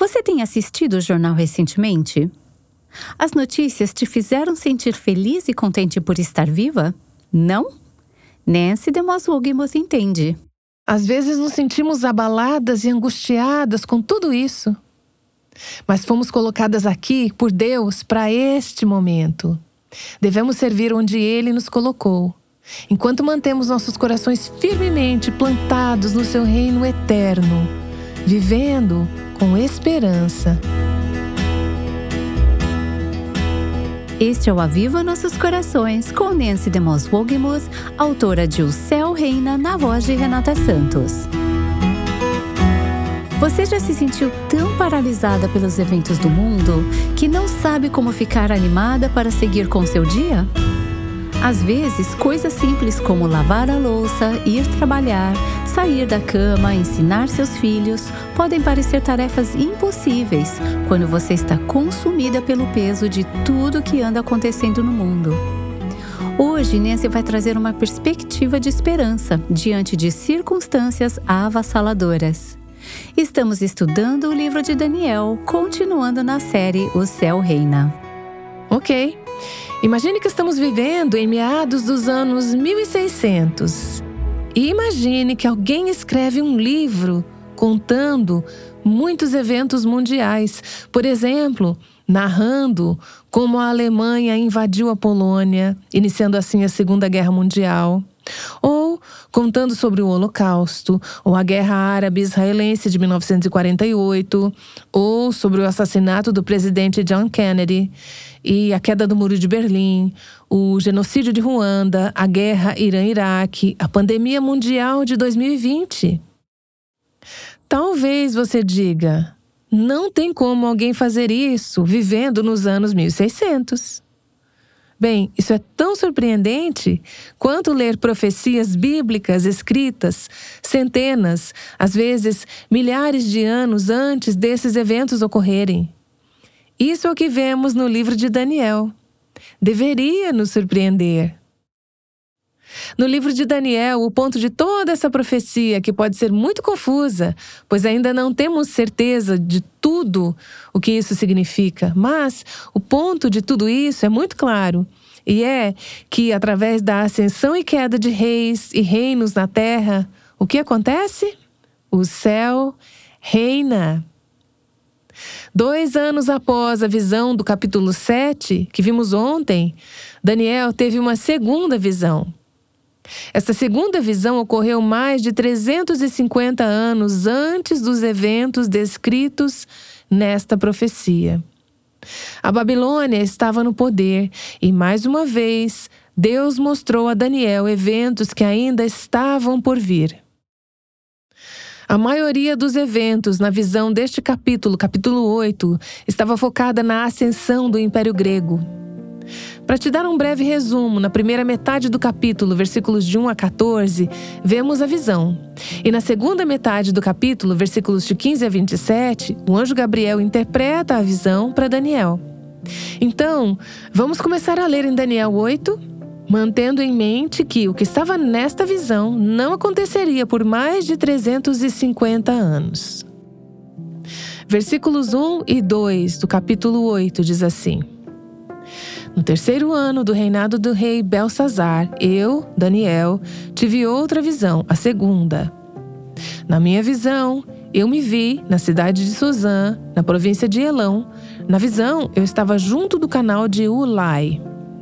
Você tem assistido o jornal recentemente? As notícias te fizeram sentir feliz e contente por estar viva? Não? Nancy DeMoss Wogemuth entende. Às vezes nos sentimos abaladas e angustiadas com tudo isso. Mas fomos colocadas aqui por Deus para este momento. Devemos servir onde Ele nos colocou, enquanto mantemos nossos corações firmemente plantados no seu reino eterno, vivendo com esperança. Este é o Aviva Nossos Corações, com Nancy DeMoss Wogemuth, autora de O Céu Reina, na voz de Renata Santos. Você já se sentiu tão paralisada pelos eventos do mundo que não sabe como ficar animada para seguir com seu dia? Às vezes, coisas simples como lavar a louça, ir trabalhar, sair da cama, ensinar seus filhos, podem parecer tarefas impossíveis quando você está consumida pelo peso de tudo que anda acontecendo no mundo. Hoje, Nancy vai trazer uma perspectiva de esperança diante de circunstâncias avassaladoras. Estamos estudando o livro de Daniel, continuando na série O Céu Reina. Ok. Imagine que estamos vivendo em meados dos anos 1600. E imagine que alguém escreve um livro contando muitos eventos mundiais. Por exemplo, narrando como a Alemanha invadiu a Polônia, iniciando assim a Segunda Guerra Mundial. Ou contando sobre o Holocausto, ou a Guerra Árabe-Israelense de 1948, ou sobre o assassinato do presidente John Kennedy e a queda do Muro de Berlim, o genocídio de Ruanda, a guerra Irã-Iraque, a pandemia mundial de 2020. Talvez você diga, não tem como alguém fazer isso vivendo nos anos 1600. Bem, isso é tão surpreendente quanto ler profecias bíblicas escritas centenas, às vezes milhares de anos antes desses eventos ocorrerem. Isso é o que vemos no livro de Daniel. Deveria nos surpreender. No livro de Daniel, o ponto de toda essa profecia, que pode ser muito confusa, pois ainda não temos certeza de tudo o que isso significa, mas o ponto de tudo isso é muito claro, e é que, através da ascensão e queda de reis e reinos na terra, o que acontece? O céu reina. 2 anos após a visão do capítulo 7, que vimos ontem, Daniel teve uma segunda visão. Esta segunda visão ocorreu mais de 350 anos antes dos eventos descritos nesta profecia. A Babilônia estava no poder e, mais uma vez, Deus mostrou a Daniel eventos que ainda estavam por vir. A maioria dos eventos na visão deste capítulo 8, estava focada na ascensão do Império Grego. Para te dar um breve resumo, na primeira metade do capítulo, versículos de 1 a 14, vemos a visão. E na segunda metade do capítulo, versículos de 15 a 27, o anjo Gabriel interpreta a visão para Daniel. Então, vamos começar a ler em Daniel 8, mantendo em mente que o que estava nesta visão não aconteceria por mais de 350 anos. Versículos 1 e 2 do capítulo 8 diz assim: No 3º ano do reinado do rei Belsazar, eu, Daniel, tive outra visão, a segunda. Na minha visão, eu me vi na cidade de Suzã, na província de Elão. Na visão, eu estava junto do canal de Ulai.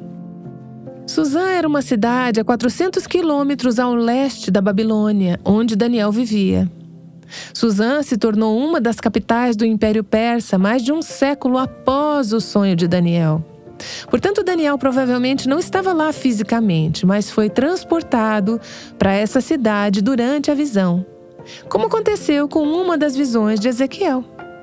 Suzã era uma cidade a 400 quilômetros ao leste da Babilônia, onde Daniel vivia. Suzã se tornou uma das capitais do Império Persa mais de um século após o sonho de Daniel. Portanto, Daniel provavelmente não estava lá fisicamente, mas foi transportado para essa cidade durante a visão, como aconteceu com uma das visões de Ezequiel.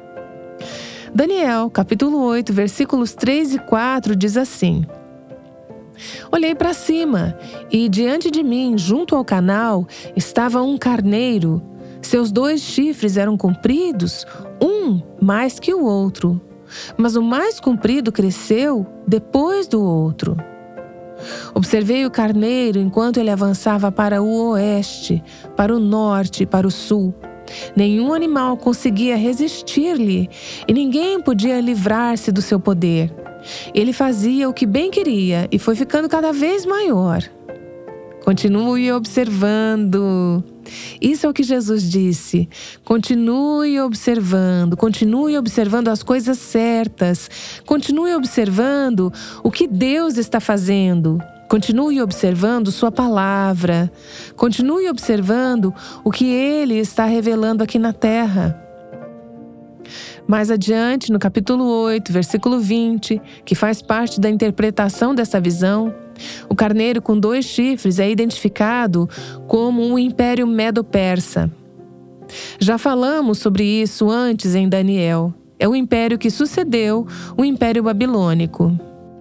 Daniel, capítulo 8, versículos 3 e 4, diz assim: Olhei para cima, e diante de mim, junto ao canal, estava um carneiro. Seus 2 chifres eram compridos, um mais que o outro. Mas o mais comprido cresceu depois do outro. Observei o carneiro enquanto ele avançava para o oeste, para o norte e para o sul. Nenhum animal conseguia resistir-lhe e ninguém podia livrar-se do seu poder. Ele fazia o que bem queria e foi ficando cada vez maior. Continue observando. Isso é o que Jesus disse. Continue observando as coisas certas. Continue observando o que Deus está fazendo. Continue observando sua palavra. Continue observando o que Ele está revelando aqui na terra. Mais adiante, no capítulo 8, versículo 20, que faz parte da interpretação dessa visão, o carneiro com 2 chifres é identificado como um império medo-persa. Já falamos sobre isso antes em Daniel. É o império que sucedeu o Império Babilônico.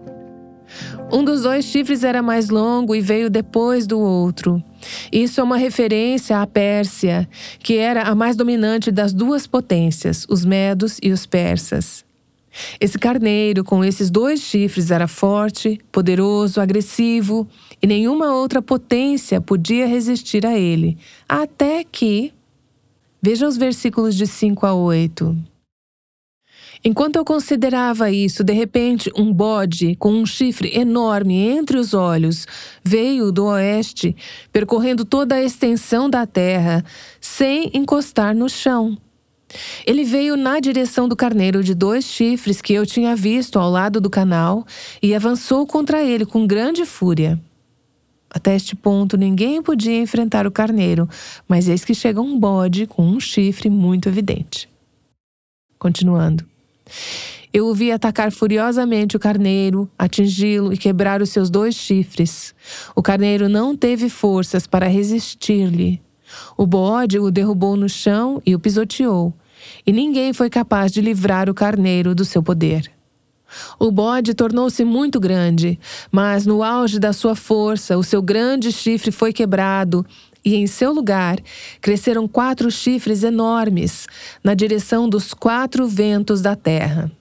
Um dos 2 chifres era mais longo e veio depois do outro. Isso é uma referência à Pérsia, que era a mais dominante das 2 potências, os medos e os persas. Esse carneiro com esses 2 chifres era forte, poderoso, agressivo, e nenhuma outra potência podia resistir a ele. Até que... Veja os versículos de 5 a 8. Enquanto eu considerava isso, de repente, um bode com um chifre enorme entre os olhos veio do oeste, percorrendo toda a extensão da terra, sem encostar no chão. Ele veio na direção do carneiro de 2 chifres que eu tinha visto ao lado do canal e avançou contra ele com grande fúria. Até este ponto, ninguém podia enfrentar o carneiro, mas eis que chega um bode com um chifre muito evidente. Continuando. Eu o vi atacar furiosamente o carneiro, atingi-lo e quebrar os seus 2 chifres. O carneiro não teve forças para resistir-lhe. O bode o derrubou no chão e o pisoteou, e ninguém foi capaz de livrar o carneiro do seu poder. O bode tornou-se muito grande, mas no auge da sua força, o seu grande chifre foi quebrado, e em seu lugar cresceram 4 chifres enormes, na direção dos 4 ventos da terra.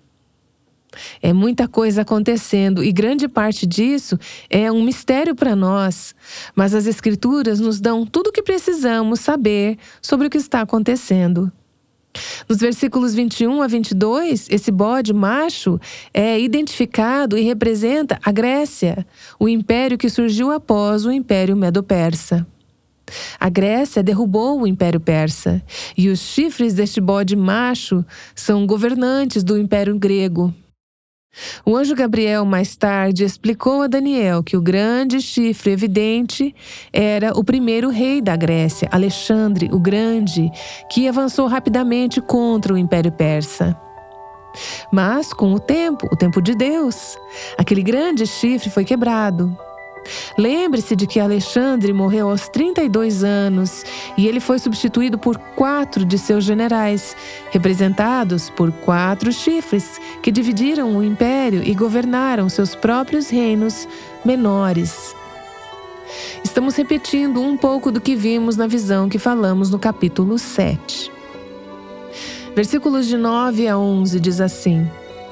É muita coisa acontecendo e grande parte disso é um mistério para nós, mas as Escrituras nos dão tudo o que precisamos saber sobre o que está acontecendo. Nos versículos 21 a 22, esse bode macho é identificado e representa a Grécia, o império que surgiu após o Império Medo-Persa. A Grécia derrubou o Império Persa, e os chifres deste bode macho são governantes do Império Grego. O anjo Gabriel, mais tarde, explicou a Daniel que o grande chifre evidente era o primeiro rei da Grécia, Alexandre o Grande, que avançou rapidamente contra o Império Persa. Mas, com o tempo de Deus, aquele grande chifre foi quebrado. Lembre-se de que Alexandre morreu aos 32 anos e ele foi substituído por 4 de seus generais, representados por 4 chifres que dividiram o império e governaram seus próprios reinos menores. Estamos repetindo um pouco do que vimos na visão que falamos no capítulo 7. Versículos de 9 a 11 diz assim: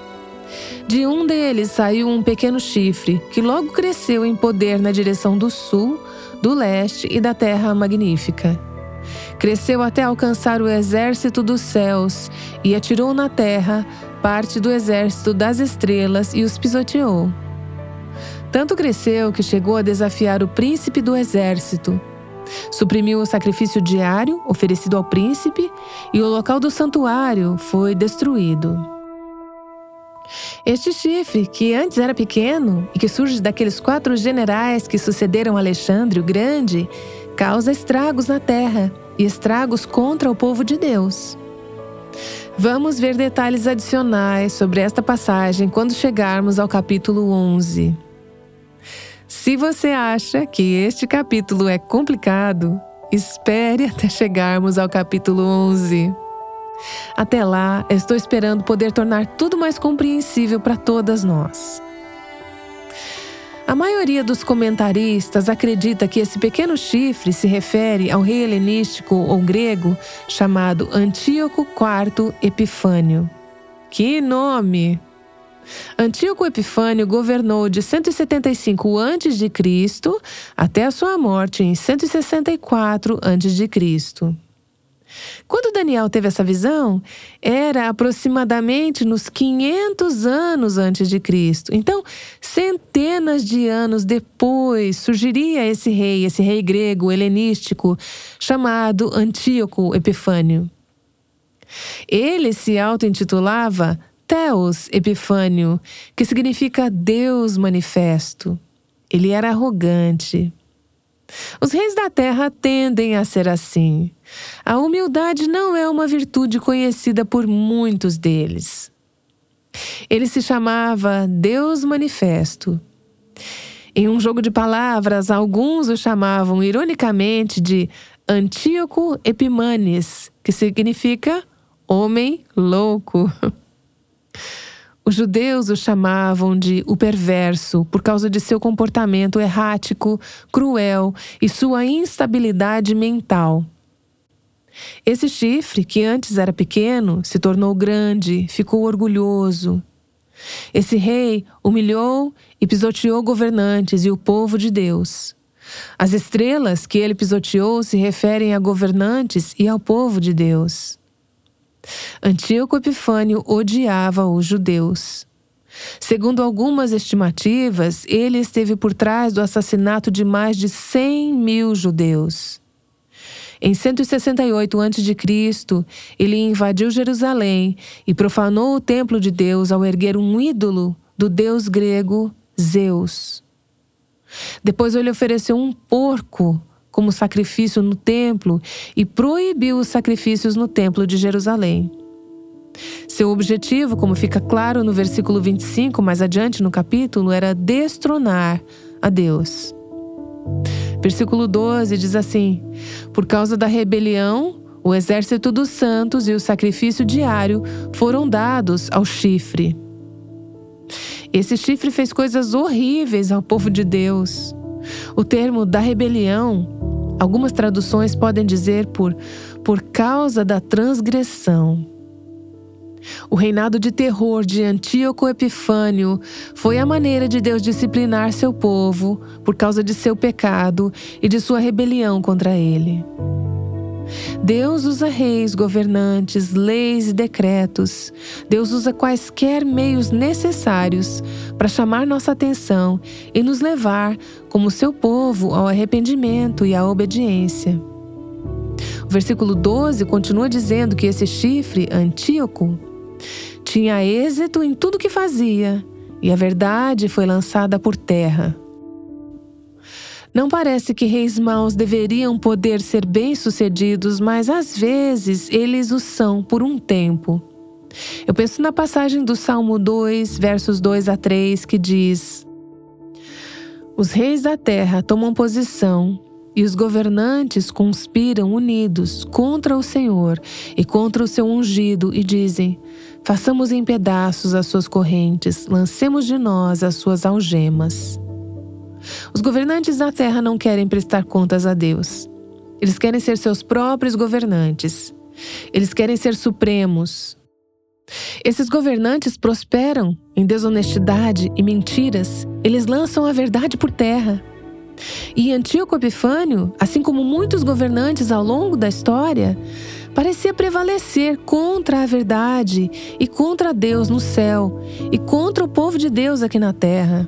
De um deles saiu um pequeno chifre, que logo cresceu em poder na direção do sul, do leste e da terra magnífica. Cresceu até alcançar o exército dos céus e atirou na terra parte do exército das estrelas e os pisoteou. Tanto cresceu que chegou a desafiar o príncipe do exército. Suprimiu o sacrifício diário oferecido ao príncipe e o local do santuário foi destruído. Este chifre, que antes era pequeno e que surge daqueles 4 generais que sucederam Alexandre o Grande, causa estragos na terra e estragos contra o povo de Deus. Vamos ver detalhes adicionais sobre esta passagem quando chegarmos ao capítulo 11. Se você acha que este capítulo é complicado, espere até chegarmos ao capítulo 11. Até lá, estou esperando poder tornar tudo mais compreensível para todas nós. A maioria dos comentaristas acredita que esse pequeno chifre se refere ao rei helenístico ou grego chamado Antíoco IV Epifânio. Que nome! Antíoco Epifânio governou de 175 a.C. até a sua morte em 164 a.C. Quando Daniel teve essa visão, era aproximadamente nos 500 anos antes de Cristo. Então, centenas de anos depois, surgiria esse rei grego helenístico, chamado Antíoco Epifânio. Ele se auto-intitulava Theos Epifânio, que significa Deus manifesto. Ele era arrogante. Os reis da terra tendem a ser assim. A humildade não é uma virtude conhecida por muitos deles. Ele se chamava Deus Manifesto. Em um jogo de palavras, alguns o chamavam ironicamente de Antíoco Epimanes, que significa homem louco. Os judeus o chamavam de o perverso por causa de seu comportamento errático, cruel e sua instabilidade mental. Esse chifre, que antes era pequeno, se tornou grande, ficou orgulhoso. Esse rei humilhou e pisoteou governantes e o povo de Deus. As estrelas que ele pisoteou se referem a governantes e ao povo de Deus. Antíoco Epifânio odiava os judeus. Segundo algumas estimativas, ele esteve por trás do assassinato de mais de 100.000 judeus. Em 168 a.C., ele invadiu Jerusalém e profanou o templo de Deus ao erguer um ídolo do deus grego Zeus. Depois ele ofereceu um porco como sacrifício no templo e proibiu os sacrifícios no templo de Jerusalém. Seu objetivo, como fica claro no versículo 25, mais adiante no capítulo, era destronar a Deus. Versículo 12 diz assim: por causa da rebelião, o exército dos santos e o sacrifício diário foram dados ao chifre. Esse chifre fez coisas horríveis ao povo de Deus. O termo da rebelião, algumas traduções podem dizer por causa da transgressão. O reinado de terror de Antíoco Epifânio foi a maneira de Deus disciplinar seu povo por causa de seu pecado e de sua rebelião contra ele. Deus usa reis, governantes, leis e decretos. Deus usa quaisquer meios necessários para chamar nossa atenção e nos levar, como seu povo, ao arrependimento e à obediência. O versículo 12 continua dizendo que esse chifre, Antíoco, tinha êxito em tudo que fazia, e a verdade foi lançada por terra. Não parece que reis maus deveriam poder ser bem-sucedidos, mas às vezes eles o são por um tempo. Eu penso na passagem do Salmo 2, versos 2 a 3, que diz: os reis da terra tomam posição e os governantes conspiram unidos contra o Senhor e contra o seu ungido e dizem: façamos em pedaços as suas correntes, lancemos de nós as suas algemas. Os governantes da terra não querem prestar contas a Deus. Eles querem ser seus próprios governantes. Eles querem ser supremos. Esses governantes prosperam em desonestidade e mentiras. Eles lançam a verdade por terra. E Antíoco Epifânio, assim como muitos governantes ao longo da história, parecia prevalecer contra a verdade e contra Deus no céu e contra o povo de Deus aqui na terra.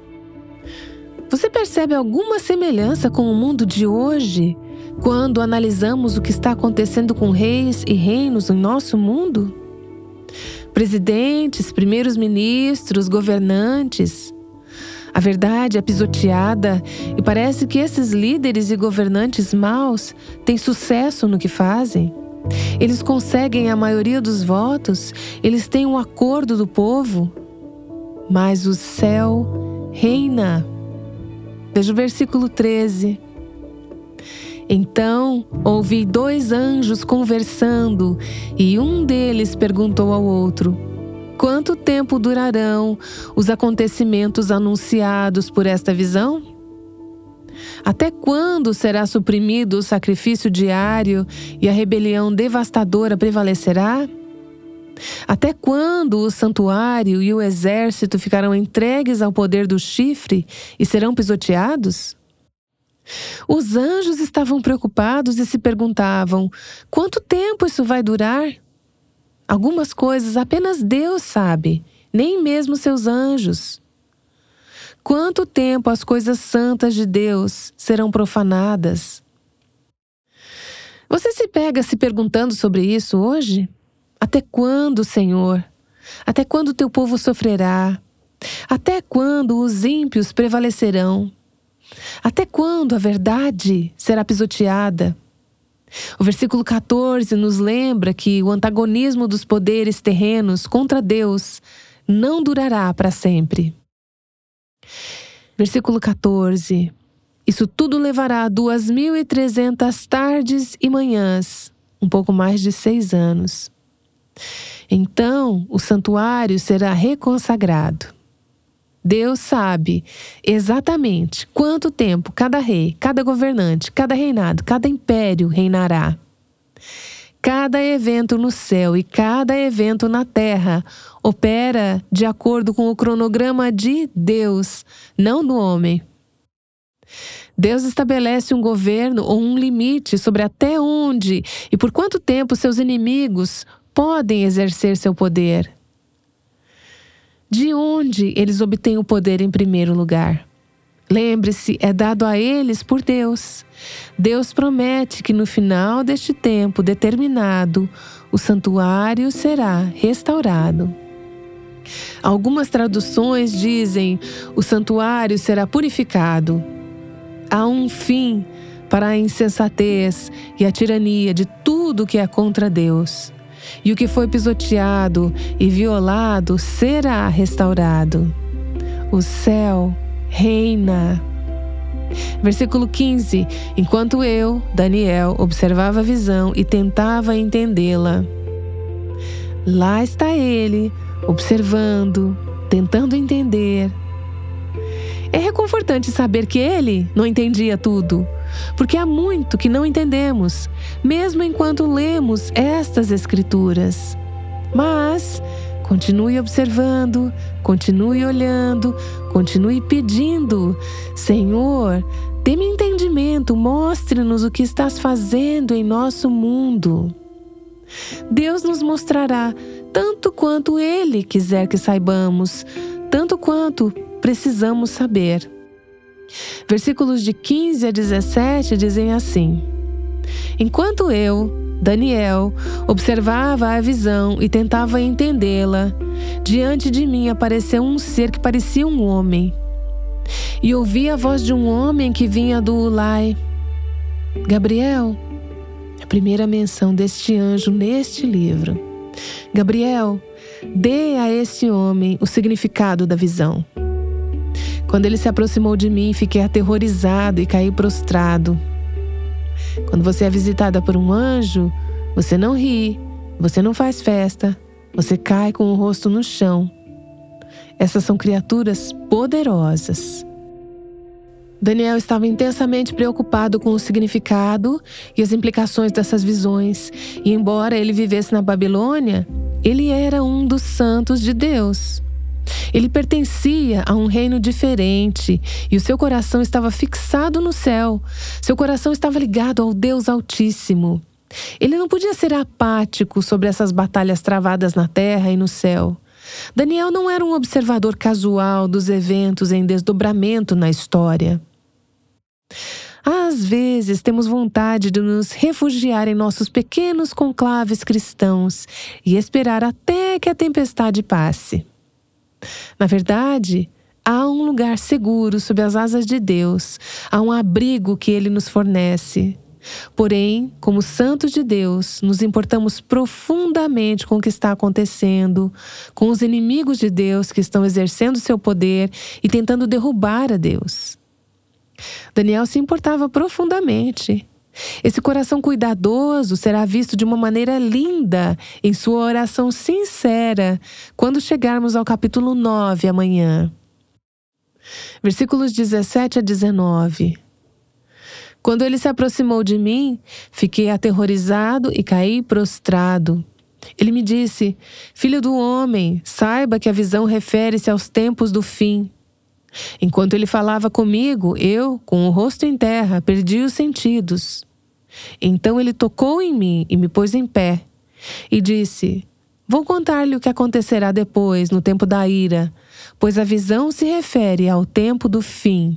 Você percebe alguma semelhança com o mundo de hoje quando analisamos o que está acontecendo com reis e reinos em nosso mundo? Presidentes, primeiros ministros, governantes. A verdade é pisoteada e parece que esses líderes e governantes maus têm sucesso no que fazem. Eles conseguem a maioria dos votos, eles têm um acordo do povo, mas o céu reina. Veja o versículo 13. Então ouvi 2 anjos conversando, e um deles perguntou ao outro: quanto tempo durarão os acontecimentos anunciados por esta visão? Até quando será suprimido o sacrifício diário e a rebelião devastadora prevalecerá? Até quando o santuário e o exército ficarão entregues ao poder do chifre e serão pisoteados? Os anjos estavam preocupados e se perguntavam: quanto tempo isso vai durar? Algumas coisas apenas Deus sabe, nem mesmo seus anjos. Quanto tempo as coisas santas de Deus serão profanadas? Você se pega se perguntando sobre isso hoje? Até quando, Senhor? Até quando teu povo sofrerá? Até quando os ímpios prevalecerão? Até quando a verdade será pisoteada? O versículo 14 nos lembra que o antagonismo dos poderes terrenos contra Deus não durará para sempre. Versículo 14. Isso tudo levará 2.300 tardes e manhãs, um pouco mais de 6 anos. Então, o santuário será reconsagrado. Deus sabe exatamente quanto tempo cada rei, cada governante, cada reinado, cada império reinará. Cada evento no céu e cada evento na terra opera de acordo com o cronograma de Deus, não do homem. Deus estabelece um governo ou um limite sobre até onde e por quanto tempo seus inimigos podem exercer seu poder. De onde eles obtêm o poder em primeiro lugar? Lembre-se, é dado a eles por Deus. Deus promete que no final deste tempo determinado, o santuário será restaurado. Algumas traduções dizem: o santuário será purificado. Há um fim para a insensatez e a tirania de tudo que é contra Deus. E o que foi pisoteado e violado será restaurado. O céu reina. Versículo 15. Enquanto eu, Daniel, observava a visão e tentava entendê-la, lá está ele, observando, tentando entender. É reconfortante saber que ele não entendia tudo, porque há muito que não entendemos, mesmo enquanto lemos estas escrituras. Mas continue observando, continue olhando, continue pedindo: Senhor, dê-me entendimento, mostre-nos o que estás fazendo em nosso mundo. Deus nos mostrará tanto quanto Ele quiser que saibamos, tanto quanto precisamos saber. Versículos de 15 a 17 dizem assim: Enquanto eu, Daniel, observava a visão e tentava entendê-la, diante de mim apareceu um ser que parecia um homem. E ouvi a voz de um homem que vinha do Ulai. Gabriel, a primeira menção deste anjo neste livro. Gabriel, dê a esse homem o significado da visão. Quando ele se aproximou de mim, fiquei aterrorizado e caí prostrado. Quando você é visitada por um anjo, você não ri, você não faz festa, você cai com o rosto no chão. Essas são criaturas poderosas. Daniel estava intensamente preocupado com o significado e as implicações dessas visões, e embora ele vivesse na Babilônia, ele era um dos santos de Deus. Ele pertencia a um reino diferente e o seu coração estava fixado no céu. Seu coração estava ligado ao Deus Altíssimo. Ele não podia ser apático sobre essas batalhas travadas na terra e no céu. Daniel não era um observador casual dos eventos em desdobramento na história. Às vezes temos vontade de nos refugiar em nossos pequenos conclaves cristãos e esperar até que a tempestade passe. Na verdade, há um lugar seguro sob as asas de Deus, há um abrigo que Ele nos fornece. Porém, como santos de Deus, nos importamos profundamente com o que está acontecendo, com os inimigos de Deus que estão exercendo seu poder e tentando derrubar a Deus. Daniel se importava profundamente. Esse coração cuidadoso será visto de uma maneira linda em sua oração sincera quando chegarmos ao capítulo 9 amanhã. Versículos 17 a 19. Quando ele se aproximou de mim, fiquei aterrorizado e caí prostrado. Ele me disse: Filho do homem, saiba que a visão refere-se aos tempos do fim. Enquanto ele falava comigo, eu, com o rosto em terra, perdi os sentidos. Então ele tocou em mim e me pôs em pé, e disse: vou contar-lhe o que acontecerá depois, no tempo da ira, pois a visão se refere ao tempo do fim.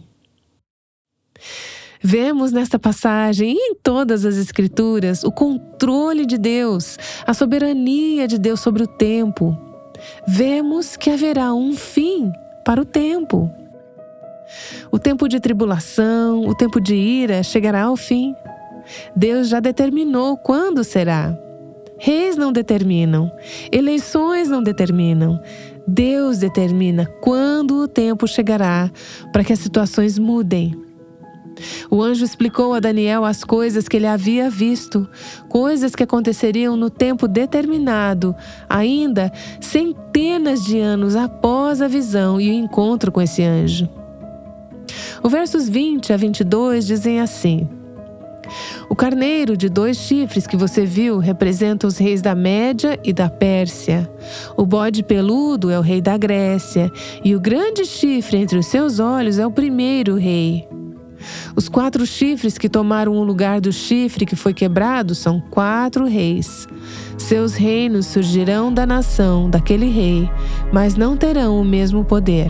Vemos nesta passagem e em todas as Escrituras o controle de Deus, a soberania de Deus sobre o tempo. Vemos que haverá um fim para o tempo. O tempo de tribulação, o tempo de ira chegará ao fim. Deus já determinou quando será. Reis não determinam, eleições não determinam. Deus determina quando o tempo chegará para que as situações mudem. O anjo explicou a Daniel as coisas que ele havia visto, coisas que aconteceriam no tempo determinado, ainda centenas de anos após a visão e o encontro com esse anjo. Os versos 20 a 22 dizem assim: o carneiro de 2 chifres que você viu representa os reis da Média e da Pérsia. O bode peludo é o rei da Grécia, e o grande chifre entre os seus olhos é o primeiro rei. Os 4 chifres que tomaram o lugar do chifre que foi quebrado são 4 reis. Seus reinos surgirão da nação daquele rei, mas não terão o mesmo poder.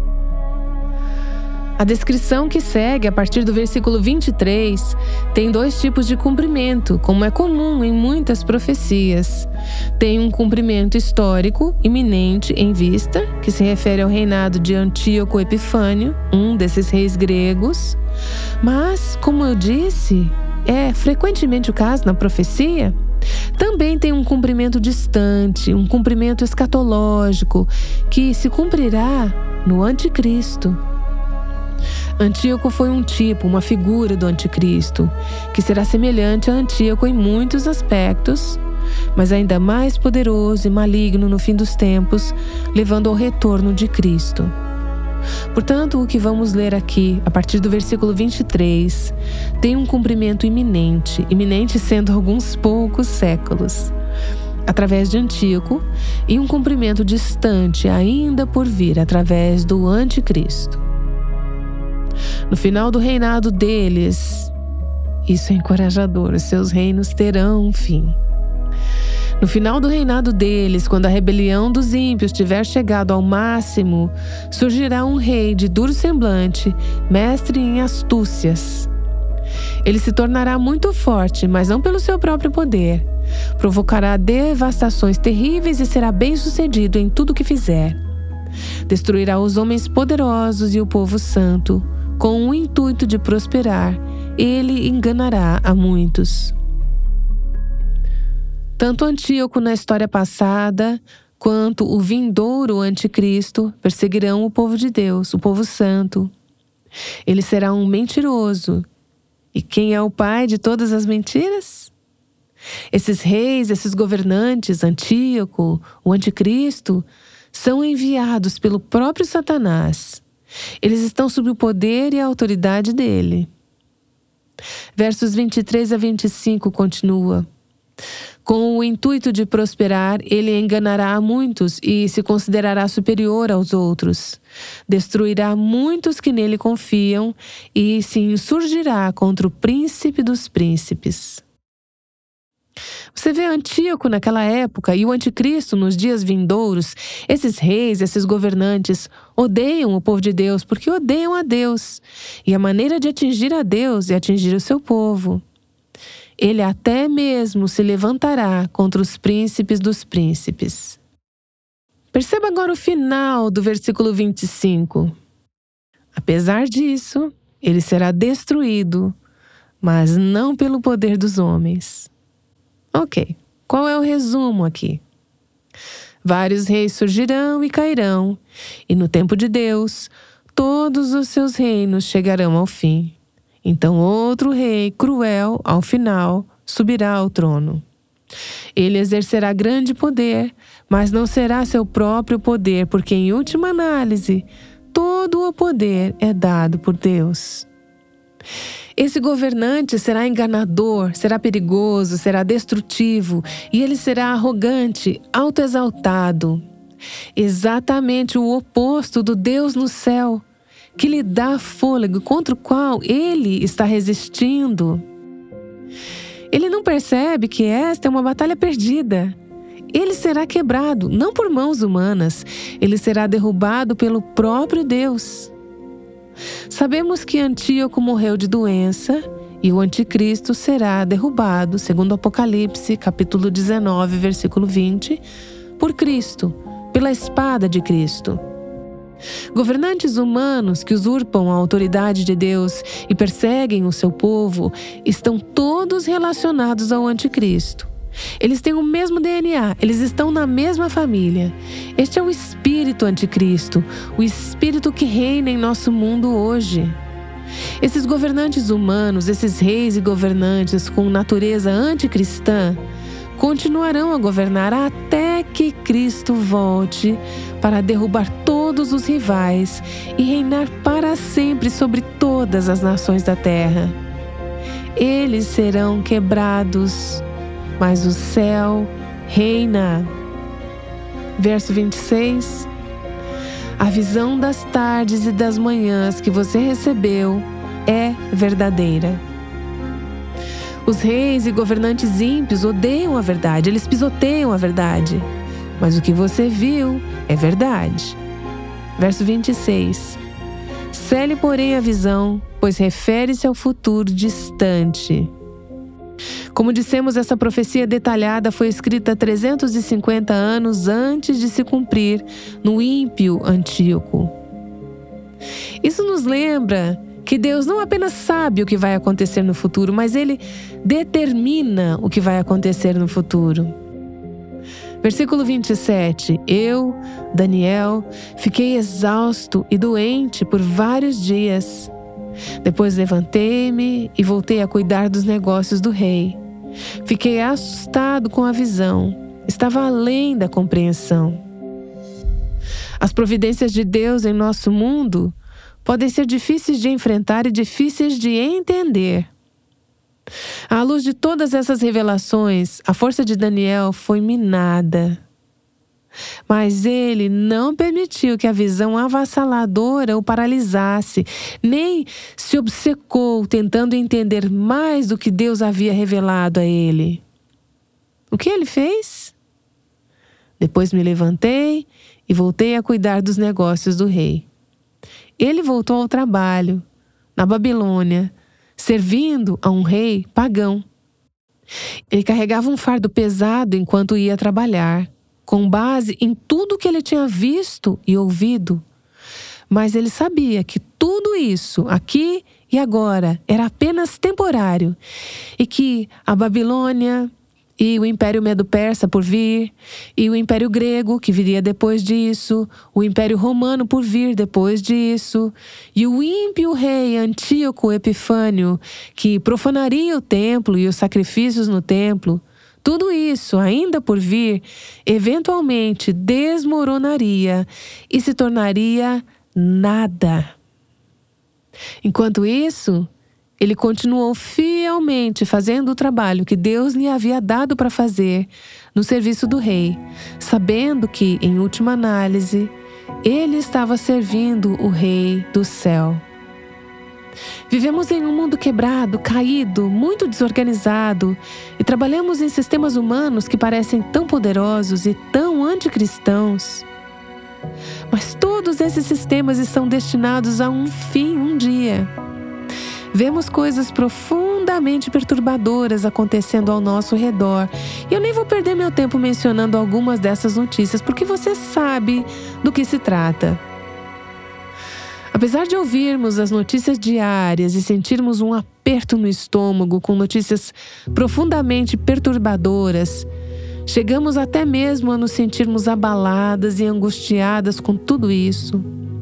A descrição que segue a partir do versículo 23 tem 2 tipos de cumprimento, como é comum em muitas profecias. Tem um cumprimento histórico, iminente em vista, que se refere ao reinado de Antíoco Epifânio, um desses reis gregos. Mas, como eu disse, é frequentemente o caso na profecia. Também tem um cumprimento distante, um cumprimento escatológico, que se cumprirá no Anticristo. Antíoco foi um tipo, uma figura do Anticristo, que será semelhante a Antíoco em muitos aspectos, mas ainda mais poderoso e maligno no fim dos tempos, levando ao retorno de Cristo. Portanto, o que vamos ler aqui, a partir do versículo 23, tem um cumprimento iminente, iminente sendo alguns poucos séculos, através de Antíoco, e um cumprimento distante ainda por vir, através do Anticristo. No final do reinado deles, isso é encorajador, os seus reinos terão um fim. No final do reinado deles, quando a rebelião dos ímpios tiver chegado ao máximo, surgirá um rei de duro semblante, mestre em astúcias. Ele se tornará muito forte, mas não pelo seu próprio poder. Provocará devastações terríveis e será bem-sucedido em tudo o que fizer. Destruirá os homens poderosos e o povo santo. Com o intuito de prosperar, ele enganará a muitos. Tanto Antíoco na história passada, quanto o vindouro Anticristo perseguirão o povo de Deus, o povo santo. Ele será um mentiroso. E quem é o pai de todas as mentiras? Esses reis, esses governantes, Antíoco, o Anticristo, são enviados pelo próprio Satanás. Eles estão sob o poder e a autoridade dele. Versos 23 a 25 continua: com o intuito de prosperar, ele enganará a muitos e se considerará superior aos outros. Destruirá muitos que nele confiam e se insurgirá contra o príncipe dos príncipes. Você vê Antíoco naquela época e o Anticristo nos dias vindouros. Esses reis, esses governantes odeiam o povo de Deus porque odeiam a Deus. E a maneira de atingir a Deus é atingir o seu povo. Ele até mesmo se levantará contra os príncipes dos príncipes. Perceba agora o final do versículo 25. Apesar disso, ele será destruído, mas não pelo poder dos homens. Ok, qual é o resumo aqui? Vários reis surgirão e cairão, e no tempo de Deus, todos os seus reinos chegarão ao fim. Então outro rei cruel, ao final, subirá ao trono. Ele exercerá grande poder, mas não será seu próprio poder, porque em última análise, todo o poder é dado por Deus. Esse governante será enganador, será perigoso, será destrutivo, e ele será arrogante, autoexaltado. Exatamente o oposto do Deus no céu. que lhe dá fôlego, contra o qual ele está resistindo. Ele não percebe que esta é uma batalha perdida. Ele será quebrado, não por mãos humanas, ele será derrubado pelo próprio Deus. Sabemos que Antíoco morreu de doença e o anticristo será derrubado, segundo Apocalipse, capítulo 19, versículo 20, por Cristo, pela espada de Cristo. Governantes humanos que usurpam a autoridade de Deus e perseguem o seu povo estão todos relacionados ao anticristo. Eles têm o mesmo DNA, eles estão na mesma família. Este é o espírito anticristo, o espírito que reina em nosso mundo hoje. Esses governantes humanos, esses reis e governantes com natureza anticristã, continuarão a governar até que Cristo volte para derrubar todos os rivais e reinar para sempre sobre todas as nações da terra. Eles serão quebrados, mas o céu reina. Verso 26. A visão das tardes e das manhãs que você recebeu é verdadeira. Os reis e governantes ímpios odeiam a verdade, eles pisoteiam a verdade. Mas o que você viu é verdade. Verso 26. Cele, porém, a visão, pois refere-se ao futuro distante. Como dissemos, essa profecia detalhada foi escrita 350 anos antes de se cumprir no ímpio Antíoco. Isso nos lembra que Deus não apenas sabe o que vai acontecer no futuro, mas Ele determina o que vai acontecer no futuro. Versículo 27. Eu, Daniel, fiquei exausto e doente por vários dias. Depois levantei-me e voltei a cuidar dos negócios do rei. Fiquei assustado com a visão. Estava além da compreensão. As providências de Deus em nosso mundo podem ser difíceis de enfrentar e difíceis de entender. À luz de todas essas revelações, a força de Daniel foi minada. Mas ele não permitiu que a visão avassaladora o paralisasse, nem se obcecou tentando entender mais do que Deus havia revelado a ele. O que ele fez? Depois me levantei e voltei a cuidar dos negócios do rei. Ele voltou ao trabalho, na Babilônia, servindo a um rei pagão. Ele carregava um fardo pesado enquanto ia trabalhar, com base em tudo que ele tinha visto e ouvido. Mas ele sabia que tudo isso, aqui e agora, era apenas temporário e que a Babilônia e o Império Medo-Persa por vir, e o Império Grego, que viria depois disso, o Império Romano por vir depois disso, e o ímpio rei Antíoco Epifânio, que profanaria o templo e os sacrifícios no templo, tudo isso, ainda por vir, eventualmente desmoronaria e se tornaria nada. Enquanto isso, ele continuou fielmente fazendo o trabalho que Deus lhe havia dado para fazer no serviço do rei, sabendo que, em última análise, ele estava servindo o Rei do céu. Vivemos em um mundo quebrado, caído, muito desorganizado e trabalhamos em sistemas humanos que parecem tão poderosos e tão anticristãos. Mas todos esses sistemas estão destinados a um fim um dia. Vemos coisas profundamente perturbadoras acontecendo ao nosso redor. E eu nem vou perder meu tempo mencionando algumas dessas notícias, porque você sabe do que se trata. Apesar de ouvirmos as notícias diárias e sentirmos um aperto no estômago com notícias profundamente perturbadoras, chegamos até mesmo a nos sentirmos abaladas e angustiadas com tudo isso.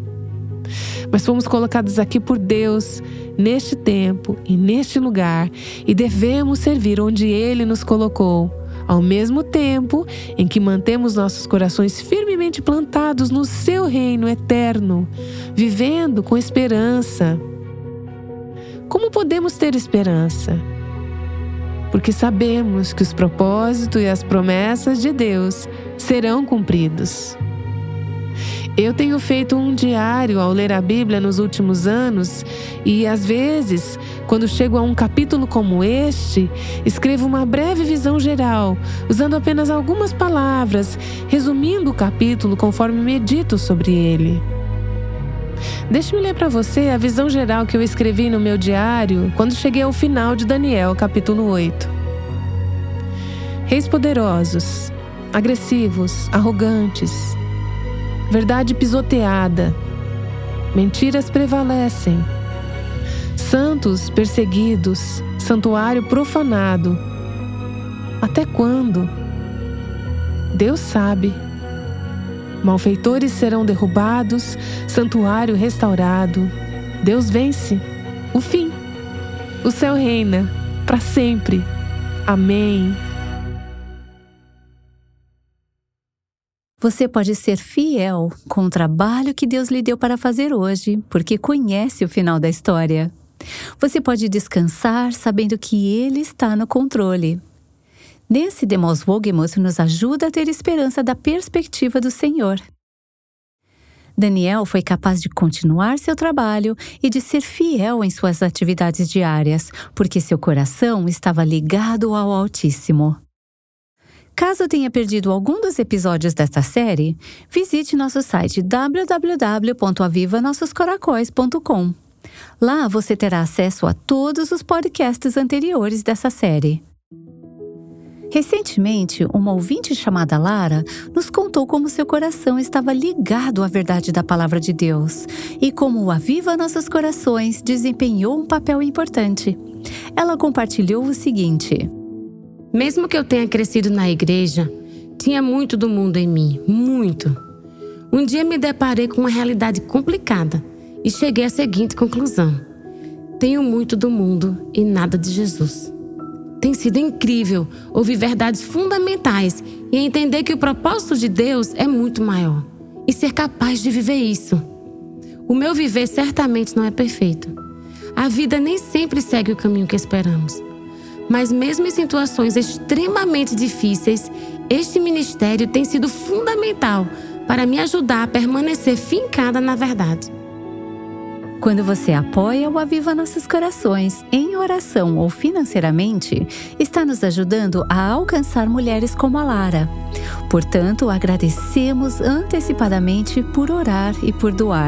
Mas fomos colocados aqui por Deus, neste tempo e neste lugar, e devemos servir onde Ele nos colocou, ao mesmo tempo em que mantemos nossos corações firmemente plantados no Seu reino eterno, vivendo com esperança. Como podemos ter esperança? Porque sabemos que os propósitos e as promessas de Deus serão cumpridos. Eu tenho feito um diário ao ler a Bíblia nos últimos anos e, às vezes, quando chego a um capítulo como este, escrevo uma breve visão geral, usando apenas algumas palavras, resumindo o capítulo conforme medito sobre ele. Deixe-me ler para você a visão geral que eu escrevi no meu diário quando cheguei ao final de Daniel, capítulo 8. Reis poderosos, agressivos, arrogantes, verdade pisoteada, mentiras prevalecem, santos perseguidos, santuário profanado. Até quando? Deus sabe. Malfeitores serão derrubados, santuário restaurado. Deus vence. O fim. O céu reina para sempre. Amém. Você pode ser fiel com o trabalho que Deus lhe deu para fazer hoje, porque conhece o final da história. Você pode descansar sabendo que Ele está no controle. Nesse Demos Wogemuth nos ajuda a ter esperança da perspectiva do Senhor. Daniel foi capaz de continuar seu trabalho e de ser fiel em suas atividades diárias, porque seu coração estava ligado ao Altíssimo. Caso tenha perdido algum dos episódios desta série, visite nosso site www.avivanossoscoracóis.com. Lá você terá acesso a todos os podcasts anteriores dessa série. Recentemente, uma ouvinte chamada Lara nos contou como seu coração estava ligado à verdade da Palavra de Deus e como o Aviva Nossos Corações desempenhou um papel importante. Ela compartilhou o seguinte: mesmo que eu tenha crescido na igreja, tinha muito do mundo em mim, muito. Um dia me deparei com uma realidade complicada e cheguei à seguinte conclusão: tenho muito do mundo e nada de Jesus. Tem sido incrível ouvir verdades fundamentais e entender que o propósito de Deus é muito maior e ser capaz de viver isso. O meu viver certamente não é perfeito. A vida nem sempre segue o caminho que esperamos. Mas mesmo em situações extremamente difíceis, este ministério tem sido fundamental para me ajudar a permanecer fincada na verdade. Quando você apoia o Aviva Nossos Corações em oração ou financeiramente, está nos ajudando a alcançar mulheres como a Lara. Portanto, agradecemos antecipadamente por orar e por doar.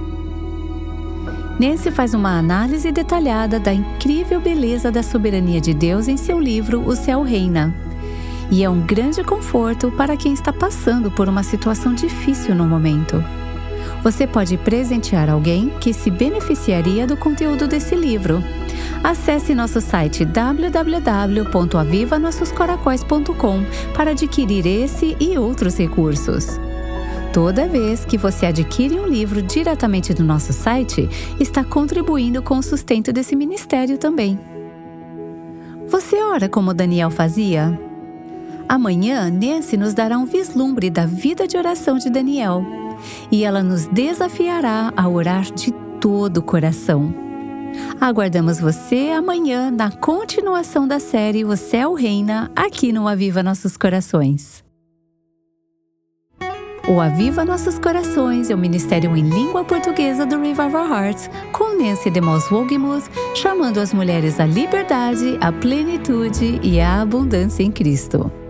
Nancy faz uma análise detalhada da incrível beleza da soberania de Deus em seu livro O Céu Reina. E é um grande conforto para quem está passando por uma situação difícil no momento. Você pode presentear alguém que se beneficiaria do conteúdo desse livro. Acesse nosso site www.avivanossoscoracóis.com para adquirir esse e outros recursos. Toda vez que você adquire um livro diretamente do nosso site, está contribuindo com o sustento desse ministério também. Você ora como Daniel fazia? Amanhã, Nancy nos dará um vislumbre da vida de oração de Daniel. E ela nos desafiará a orar de todo o coração. Aguardamos você amanhã na continuação da série O Céu Reina, aqui no Aviva Nossos Corações. O Aviva Nossos Corações é o ministério em língua portuguesa do Revival Hearts, com Nancy Demos Wogemuth, chamando as mulheres à liberdade, à plenitude e à abundância em Cristo.